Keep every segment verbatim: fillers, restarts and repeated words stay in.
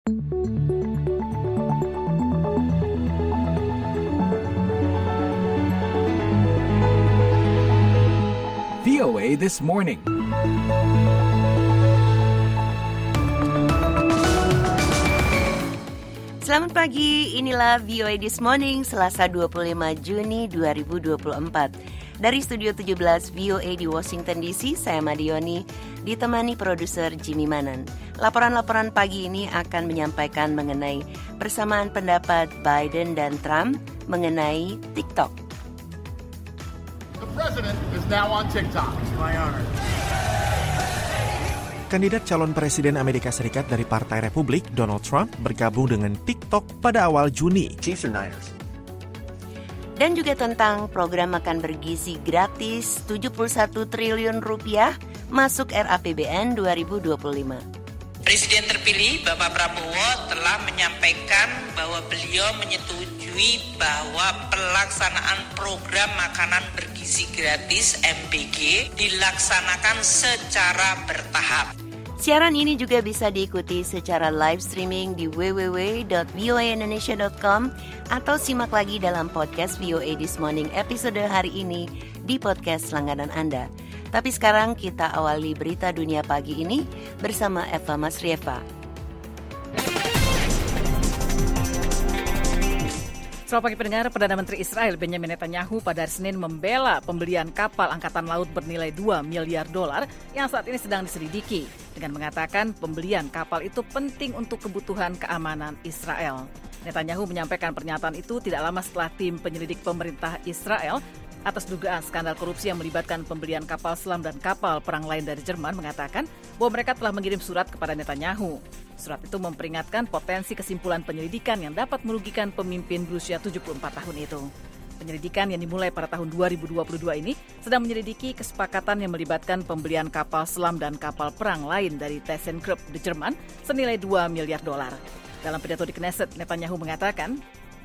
V O A This Morning. Selamat pagi, inilah V O A This Morning, Selasa dua puluh lima Juni dua ribu dua puluh empat. Dari Studio tujuh belas V O A di Washington D C, saya Madioni, ditemani produser Jimmy Manan. Laporan-laporan pagi ini akan menyampaikan mengenai persamaan pendapat Biden dan Trump mengenai TikTok. The president is now on TikTok. It's my honor. Kandidat calon presiden Amerika Serikat dari Partai Republik, Donald Trump, bergabung dengan TikTok pada awal Juni. Chiefs or Niners? Dan juga tentang program makan bergizi gratis tujuh puluh satu triliun rupiah masuk R A P B N dua ribu dua puluh lima. Presiden terpilih Bapak Prabowo telah menyampaikan bahwa beliau menyetujui bahwa pelaksanaan program makanan bergizi gratis M B G dilaksanakan secara bertahap. Siaran ini juga bisa diikuti secara live streaming di w w w dot v o a indonesia dot com atau simak lagi dalam podcast V O A This Morning episode hari ini di podcast langganan Anda. Tapi sekarang kita awali berita dunia pagi ini bersama Eva Masrieva. Selamat pagi pendengar, Perdana Menteri Israel Benjamin Netanyahu pada hari Senin membela pembelian kapal angkatan laut bernilai dua miliar dolar yang saat ini sedang diselidiki dengan mengatakan pembelian kapal itu penting untuk kebutuhan keamanan Israel. Netanyahu menyampaikan pernyataan itu tidak lama setelah tim penyelidik pemerintah Israel atas dugaan skandal korupsi yang melibatkan pembelian kapal selam dan kapal perang lain dari Jerman mengatakan bahwa mereka telah mengirim surat kepada Netanyahu. Surat itu memperingatkan potensi kesimpulan penyelidikan yang dapat merugikan pemimpin berusia tujuh puluh empat tahun itu. Penyelidikan yang dimulai pada tahun dua ribu dua puluh dua ini sedang menyelidiki kesepakatan yang melibatkan pembelian kapal selam dan kapal perang lain dari ThyssenKrupp di Jerman senilai dua miliar dolar. Dalam pidato di Knesset, Netanyahu mengatakan,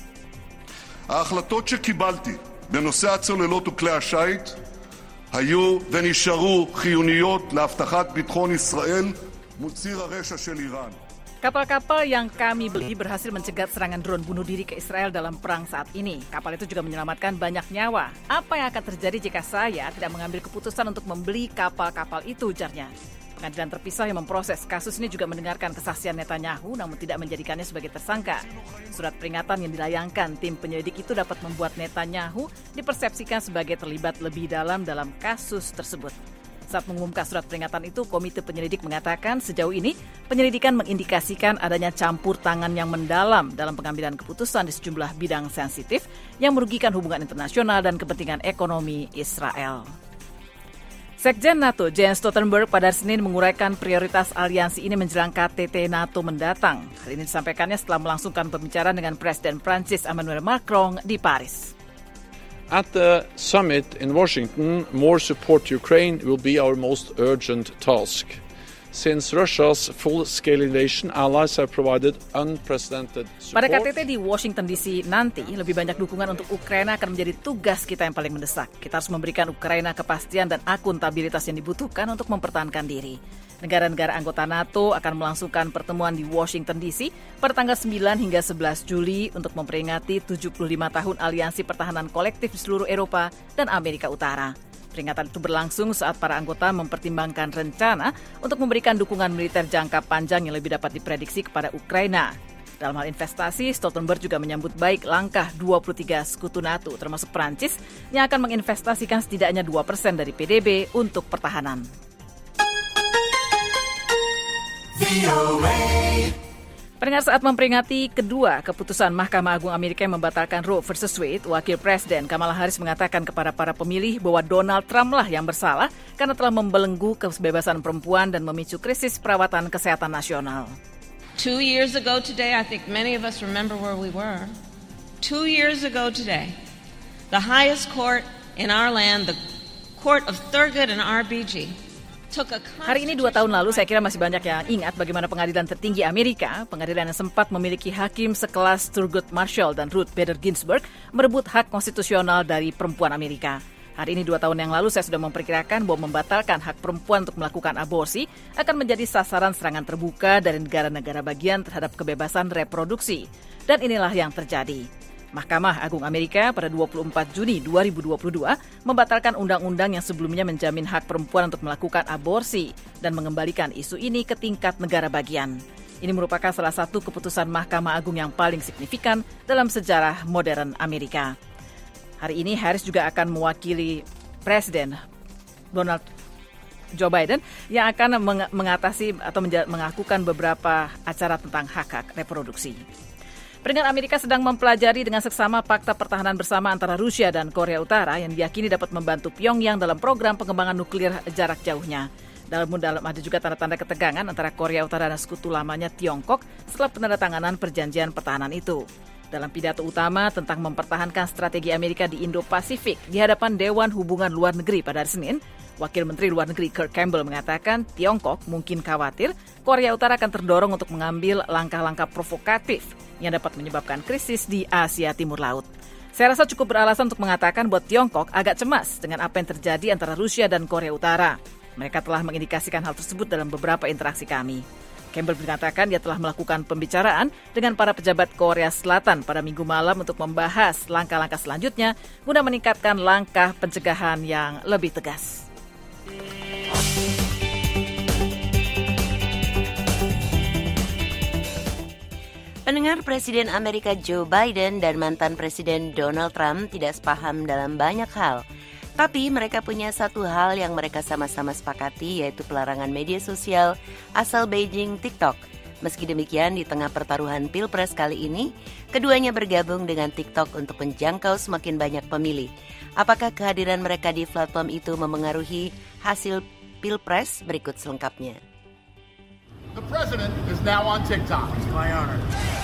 ההחלטות שקיבלתי בנושא הצוללות וכלי השיט היו ונשארו חיוניות להבטחת ביטחון ישראל מול ציר הרשע של איראן. kapal-kapal yang kami beli berhasil mencegat serangan drone bunuh diri ke Israel dalam perang saat ini. Kapal itu juga menyelamatkan banyak nyawa. Apa yang akan terjadi jika saya tidak mengambil keputusan untuk membeli kapal-kapal itu, ujarnya. Pengadilan terpisah yang memproses kasus ini juga mendengarkan kesaksian Netanyahu namun tidak menjadikannya sebagai tersangka. Surat peringatan yang dilayangkan tim penyelidik itu dapat membuat Netanyahu dipersepsikan sebagai terlibat lebih dalam dalam kasus tersebut. Saat mengumumkan surat peringatan itu, komite penyelidik mengatakan sejauh ini penyelidikan mengindikasikan adanya campur tangan yang mendalam dalam pengambilan keputusan di sejumlah bidang sensitif yang merugikan hubungan internasional dan kepentingan ekonomi Israel. Sekjen NATO Jens Stoltenberg pada Senin menguraikan prioritas aliansi ini menjelang K T T NATO mendatang. Hal ini disampaikannya setelah melangsungkan pembicaraan dengan Presiden Prancis Emmanuel Macron di Paris. At the summit in Washington, more support to Ukraine will be our most urgent task. Since Russia's full-scale invasion, allies have provided unprecedented support. Pada K T T di Washington D C nanti, lebih banyak dukungan untuk Ukraina akan menjadi tugas kita yang paling mendesak. Kita harus memberikan Ukraina kepastian dan akuntabilitas yang dibutuhkan untuk mempertahankan diri. Negara-negara anggota NATO akan melangsungkan pertemuan di Washington D C pada tanggal sembilan hingga sebelas Juli untuk memperingati tujuh puluh lima tahun aliansi pertahanan kolektif di seluruh Eropa dan Amerika Utara. Peringatan itu berlangsung saat para anggota mempertimbangkan rencana untuk memberikan dukungan militer jangka panjang yang lebih dapat diprediksi kepada Ukraina. Dalam hal investasi, Stoltenberg juga menyambut baik langkah dua puluh tiga sekutu NATO termasuk Prancis yang akan menginvestasikan setidaknya dua persen dari P D B untuk pertahanan. Pendengar, saat memperingati kedua keputusan Mahkamah Agung Amerika yang membatalkan Roe versus Wade, Wakil Presiden Kamala Harris mengatakan kepada para pemilih bahwa Donald Trump lah yang bersalah karena telah membelenggu kebebasan perempuan dan memicu krisis perawatan kesehatan nasional. Two years ago today, I think many of us remember where we were. Two years ago today, the highest court in our land, the Court of Thurgood and R B G, Hari ini dua tahun lalu saya kira masih banyak yang ingat bagaimana pengadilan tertinggi Amerika, pengadilan yang sempat memiliki hakim sekelas Thurgood Marshall dan Ruth Bader Ginsburg, merebut hak konstitusional dari perempuan Amerika. Hari ini dua tahun yang lalu saya sudah memperkirakan bahwa membatalkan hak perempuan untuk melakukan aborsi akan menjadi sasaran serangan terbuka dari negara-negara bagian terhadap kebebasan reproduksi. Dan inilah yang terjadi. Mahkamah Agung Amerika pada dua puluh empat Juni dua ribu dua puluh dua membatalkan undang-undang yang sebelumnya menjamin hak perempuan untuk melakukan aborsi dan mengembalikan isu ini ke tingkat negara bagian. Ini merupakan salah satu keputusan Mahkamah Agung yang paling signifikan dalam sejarah modern Amerika. Hari ini Harris juga akan mewakili Presiden Donald Joe Biden yang akan meng- mengatasi atau menja- melakukan beberapa acara tentang hak-hak reproduksi. Peringkat Amerika sedang mempelajari dengan seksama fakta pertahanan bersama antara Rusia dan Korea Utara yang diyakini dapat membantu Pyongyang dalam program pengembangan nuklir jarak jauhnya. Dalam dalam ada juga tanda-tanda ketegangan antara Korea Utara dan sekutu lamanya Tiongkok setelah penandatanganan perjanjian pertahanan itu. Dalam pidato utama tentang mempertahankan strategi Amerika di Indo-Pasifik di hadapan Dewan Hubungan Luar Negeri pada hari Senin, Wakil Menteri Luar Negeri Kurt Campbell mengatakan Tiongkok mungkin khawatir Korea Utara akan terdorong untuk mengambil langkah-langkah provokatif yang dapat menyebabkan krisis di Asia Timur Laut. Saya rasa cukup beralasan untuk mengatakan bahwa Tiongkok agak cemas dengan apa yang terjadi antara Rusia dan Korea Utara. Mereka telah mengindikasikan hal tersebut dalam beberapa interaksi kami. Campbell mengatakan dia telah melakukan pembicaraan dengan para pejabat Korea Selatan pada Minggu malam untuk membahas langkah-langkah selanjutnya guna meningkatkan langkah pencegahan yang lebih tegas. Pendengar, Presiden Amerika Joe Biden dan mantan Presiden Donald Trump tidak sepaham dalam banyak hal. Tapi mereka punya satu hal yang mereka sama-sama sepakati, yaitu pelarangan media sosial asal Beijing, TikTok. Meski demikian, di tengah pertaruhan Pilpres kali ini, keduanya bergabung dengan TikTok untuk menjangkau semakin banyak pemilih. Apakah kehadiran mereka di platform itu memengaruhi hasil Pilpres? Berikut selengkapnya. The president is now on TikTok. It's my honor.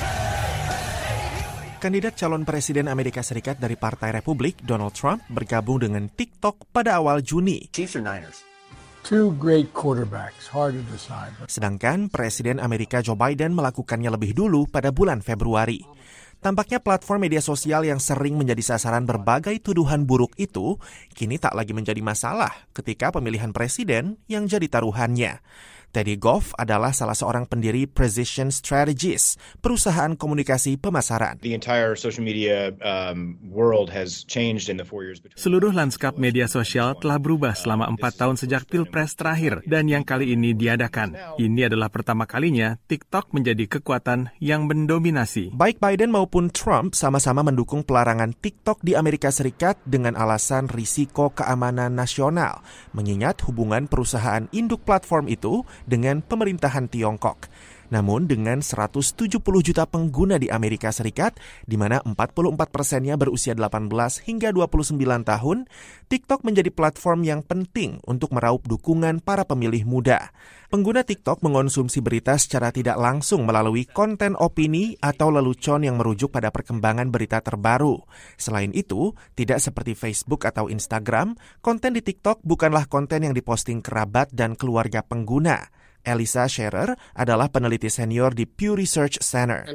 Kandidat calon presiden Amerika Serikat dari Partai Republik, Donald Trump, bergabung dengan TikTok pada awal Juni. Chiefs or Niners? Two great quarterbacks, hard to decide. Sedangkan Presiden Amerika Joe Biden melakukannya lebih dulu pada bulan Februari. Tampaknya platform media sosial yang sering menjadi sasaran berbagai tuduhan buruk itu kini tak lagi menjadi masalah ketika pemilihan presiden yang jadi taruhannya. Teddy Goff adalah salah seorang pendiri Precision Strategies, perusahaan komunikasi pemasaran. The entire social media um, world has changed in the four years between. Seluruh lanskap media sosial telah berubah selama empat tahun sejak Pilpres terakhir dan yang kali ini diadakan. Ini adalah pertama kalinya TikTok menjadi kekuatan yang mendominasi. Baik Biden maupun Trump sama-sama mendukung pelarangan TikTok di Amerika Serikat dengan alasan risiko keamanan nasional, mengingat hubungan perusahaan induk platform itu dengan pemerintahan Tiongkok. Namun dengan seratus tujuh puluh juta pengguna di Amerika Serikat, di mana empat puluh empat persennya berusia delapan belas hingga dua puluh sembilan tahun, TikTok menjadi platform yang penting untuk meraup dukungan para pemilih muda. Pengguna TikTok mengonsumsi berita secara tidak langsung melalui konten opini atau lelucon yang merujuk pada perkembangan berita terbaru. Selain itu, tidak seperti Facebook atau Instagram, konten di TikTok bukanlah konten yang diposting kerabat dan keluarga pengguna. Elisa Scherer adalah peneliti senior di Pew Research Center.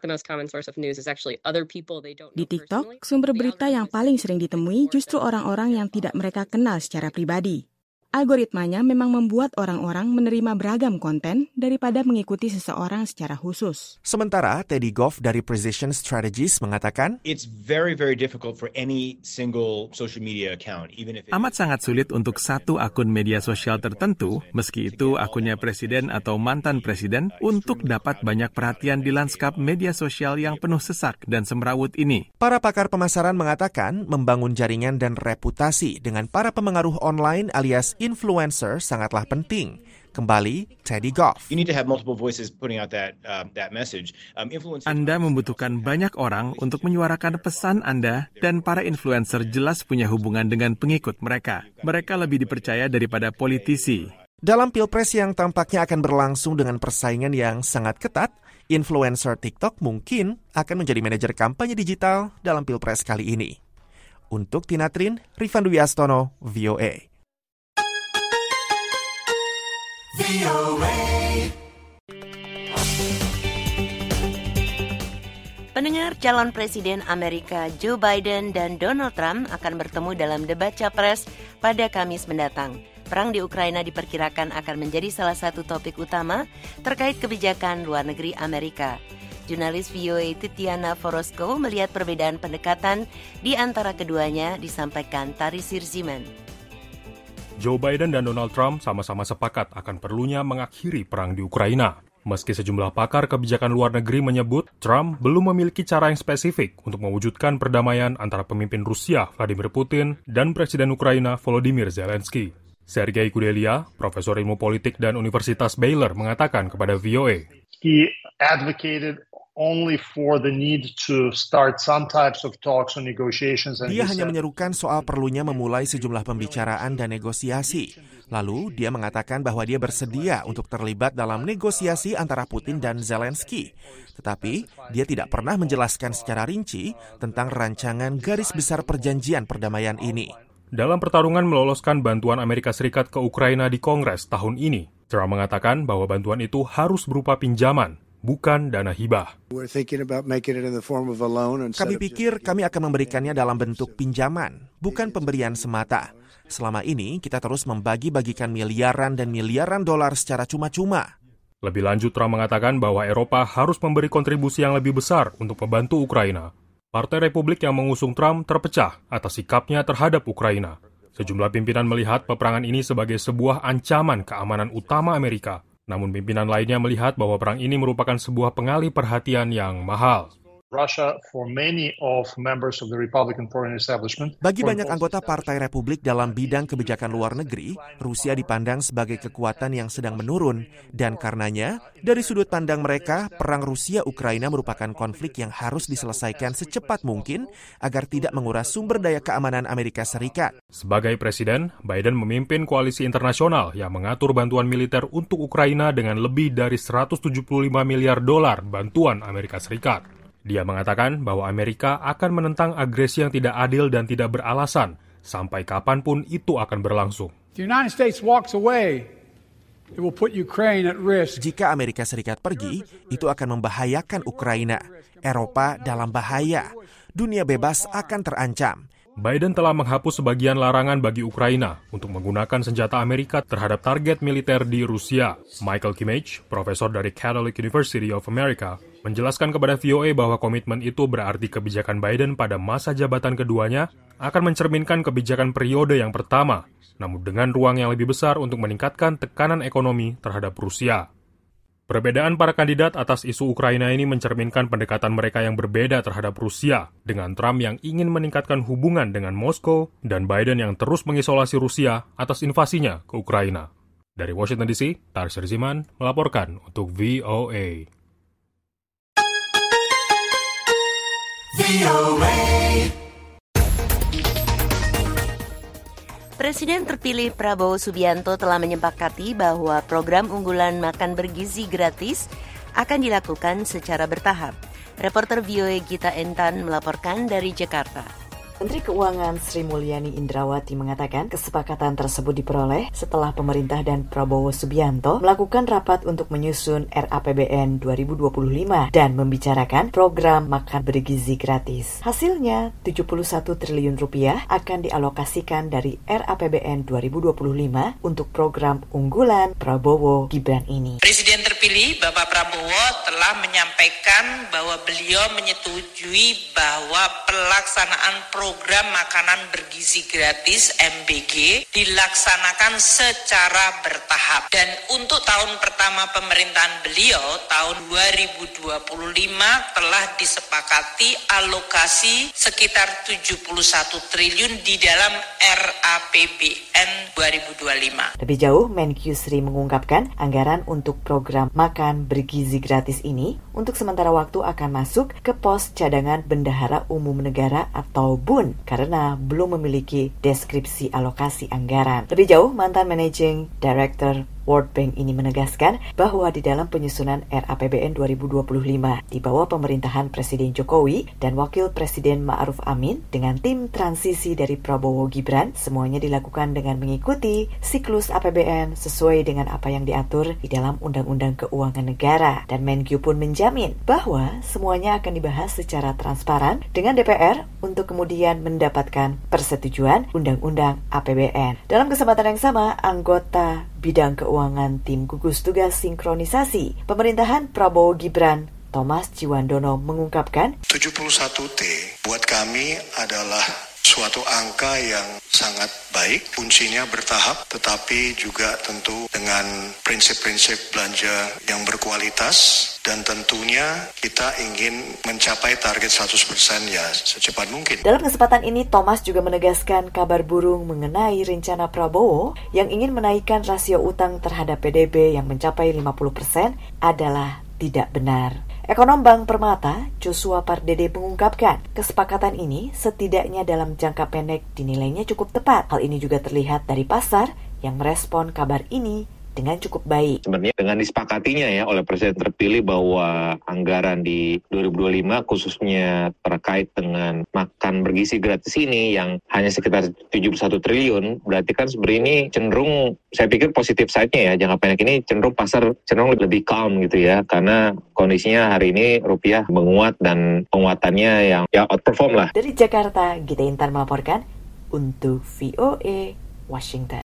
Di TikTok, sumber berita yang paling sering ditemui justru orang-orang yang tidak mereka kenal secara pribadi. Algoritmanya memang membuat orang-orang menerima beragam konten daripada mengikuti seseorang secara khusus. Sementara Teddy Goff dari Precision Strategies mengatakan, It's very, very difficult for any single social media account, even if it... Amat sangat sulit untuk satu akun media sosial tertentu, meski itu akunnya presiden atau mantan presiden, untuk dapat banyak perhatian di lanskap media sosial yang penuh sesak dan semrawut ini. Para pakar pemasaran mengatakan membangun jaringan dan reputasi dengan para pemengaruh online alias influencer sangatlah penting. Kembali, Teddy Goff. You need to have multiple voices putting out that uh, that message. Um, influencers... Anda membutuhkan banyak orang untuk menyuarakan pesan Anda, dan para influencer jelas punya hubungan dengan pengikut mereka. Mereka lebih dipercaya daripada politisi. Dalam Pilpres yang tampaknya akan berlangsung dengan persaingan yang sangat ketat, influencer TikTok mungkin akan menjadi manajer kampanye digital dalam Pilpres kali ini. Untuk Tina Trin, Rifan Dwi Astono, V O A. V O A. Pendengar, calon Presiden Amerika Joe Biden dan Donald Trump akan bertemu dalam debat capres pada Kamis mendatang. Perang di Ukraina diperkirakan akan menjadi salah satu topik utama terkait kebijakan luar negeri Amerika. Jurnalis V O A Titiana Forosco melihat perbedaan pendekatan di antara keduanya, disampaikan Tari Sirziman. Joe Biden dan Donald Trump sama-sama sepakat akan perlunya mengakhiri perang di Ukraina. Meski sejumlah pakar kebijakan luar negeri menyebut Trump belum memiliki cara yang spesifik untuk mewujudkan perdamaian antara pemimpin Rusia Vladimir Putin dan Presiden Ukraina Volodymyr Zelensky. Sergei Kudelia, profesor ilmu politik dan Universitas Baylor, mengatakan kepada V O A, He advocated only for the need to start some types of talks or negotiations. Dia hanya menyerukan soal perlunya memulai sejumlah pembicaraan dan negosiasi. Lalu dia mengatakan bahwa dia bersedia untuk terlibat dalam negosiasi antara Putin dan Zelensky. Tetapi dia tidak pernah menjelaskan secara rinci tentang rancangan garis besar perjanjian perdamaian ini. Dalam pertarungan meloloskan bantuan Amerika Serikat ke Ukraina di Kongres tahun ini, Trump mengatakan bahwa bantuan itu harus berupa pinjaman, bukan dana hibah. Kami pikir kami akan memberikannya dalam bentuk pinjaman, bukan pemberian semata. Selama ini kita terus membagi-bagikan miliaran dan miliaran dolar secara cuma-cuma. Lebih lanjut, Trump mengatakan bahwa Eropa harus memberi kontribusi yang lebih besar untuk membantu Ukraina. Partai Republik yang mengusung Trump terpecah atas sikapnya terhadap Ukraina. Sejumlah pimpinan melihat peperangan ini sebagai sebuah ancaman keamanan utama Amerika. Namun pimpinan lainnya melihat bahwa perang ini merupakan sebuah pengalih perhatian yang mahal. Russia for many of members of the Republican foreign establishment. Bagi banyak anggota Partai Republik dalam bidang kebijakan luar negeri, Rusia dipandang sebagai kekuatan yang sedang menurun, dan karenanya, dari sudut pandang mereka, perang Rusia-Ukraina merupakan konflik yang harus diselesaikan secepat mungkin agar tidak menguras sumber daya keamanan Amerika Serikat. Sebagai presiden, Biden memimpin koalisi internasional yang mengatur bantuan militer untuk Ukraina dengan lebih dari seratus tujuh puluh lima miliar dolar bantuan Amerika Serikat. Dia mengatakan bahwa Amerika akan menentang agresi yang tidak adil dan tidak beralasan sampai kapanpun itu akan berlangsung. Jika Amerika Serikat pergi, itu akan membahayakan Ukraina. Eropa dalam bahaya. Dunia bebas akan terancam. Biden telah menghapus sebagian larangan bagi Ukraina untuk menggunakan senjata Amerika terhadap target militer di Rusia. Michael Kimmage, profesor dari Catholic University of America, menjelaskan kepada V O A bahwa komitmen itu berarti kebijakan Biden pada masa jabatan keduanya akan mencerminkan kebijakan periode yang pertama, namun dengan ruang yang lebih besar untuk meningkatkan tekanan ekonomi terhadap Rusia. Perbedaan para kandidat atas isu Ukraina ini mencerminkan pendekatan mereka yang berbeda terhadap Rusia, dengan Trump yang ingin meningkatkan hubungan dengan Moskow dan Biden yang terus mengisolasi Rusia atas invasinya ke Ukraina. Dari Washington D C, Tari Sirziman melaporkan untuk V O A. V O A. Presiden terpilih Prabowo Subianto telah menyepakati bahwa program unggulan makan bergizi gratis akan dilakukan secara bertahap. Reporter V O A Gita Entan melaporkan dari Jakarta. Menteri Keuangan Sri Mulyani Indrawati mengatakan kesepakatan tersebut diperoleh setelah pemerintah dan Prabowo Subianto melakukan rapat untuk menyusun R A P B N dua ribu dua puluh lima dan membicarakan program makan bergizi gratis. Hasilnya, tujuh puluh satu triliun rupiah akan dialokasikan dari R A P B N dua ribu dua puluh lima untuk program unggulan Prabowo Gibran ini. Presiden terpilih Bapak Prabowo telah menyampaikan bahwa beliau menyetujui bahwa pelaksanaan program Program makanan bergizi gratis M B G dilaksanakan secara bertahap. Dan untuk tahun pertama pemerintahan beliau, tahun dua ribu dua puluh lima telah disepakati alokasi sekitar tujuh puluh satu triliun di dalam R A P B N dua ribu dua puluh lima. Lebih jauh, Menkyu Sri mengungkapkan anggaran untuk program makan bergizi gratis ini untuk sementara waktu akan masuk ke pos cadangan bendahara umum negara atau B U N karena belum memiliki deskripsi alokasi anggaran. Lebih jauh, mantan Managing Director World Bank ini menegaskan bahwa di dalam penyusunan R A P B N dua ribu dua puluh lima di bawah pemerintahan Presiden Jokowi dan Wakil Presiden Ma'ruf Amin dengan tim transisi dari Prabowo Gibran, semuanya dilakukan dengan mengikuti siklus A P B N sesuai dengan apa yang diatur di dalam Undang-Undang Keuangan Negara. Dan Menkyu pun menjamin bahwa semuanya akan dibahas secara transparan dengan D P R untuk kemudian mendapatkan persetujuan Undang-Undang A P B N. Dalam kesempatan yang sama, anggota bidang keuangan tim gugus tugas sinkronisasi pemerintahan Prabowo Gibran, Thomas Jiwandono, mengungkapkan tujuh puluh satu T buat kami adalah suatu angka yang sangat baik, kuncinya bertahap, tetapi juga tentu dengan prinsip-prinsip belanja yang berkualitas, dan tentunya kita ingin mencapai target seratus persen ya secepat mungkin. Dalam kesempatan ini, Thomas juga menegaskan kabar burung mengenai rencana Prabowo yang ingin menaikkan rasio utang terhadap P D B yang mencapai lima puluh persen adalah tidak benar. Ekonom Bank Permata, Joshua Pardede, mengungkapkan kesepakatan ini setidaknya dalam jangka pendek dinilainya cukup tepat. Hal ini juga terlihat dari pasar yang merespon kabar ini dengan cukup baik. Sebenarnya dengan disepakatinya ya oleh Presiden terpilih bahwa anggaran di dua ribu dua puluh lima khususnya terkait dengan makan bergizi gratis ini yang hanya sekitar tujuh puluh satu triliun, berarti kan sebenarnya ini cenderung, saya pikir positif side-nya ya, jangka pendek ini cenderung pasar cenderung lebih calm gitu ya, karena kondisinya hari ini rupiah menguat dan penguatannya yang ya outperform lah. Dari Jakarta, Gita Intan melaporkan untuk V O A Washington.